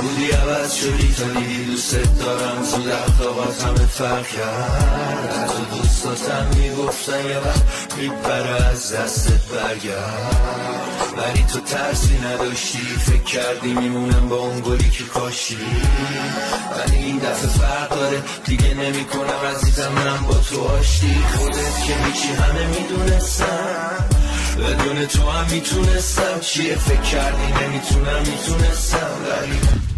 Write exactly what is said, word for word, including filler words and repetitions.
بودی عوض شدی تا دیدی دوست دارم زود اخلاقات همه فرق کرد تو دوستاتم میگفتن یه وقت میپره از دستت برگرد ولی تو ترسی نداشتی فکر کردی میمونم با اون گلی که کاشی ولی این دفعه فرق داره دیگه نمی کنم عزیزم من با تو آشتی خودت که میچی همه میدونستم بدون تو هم میتونستم چیه فکر کردی نمیتونم میتونستم ولی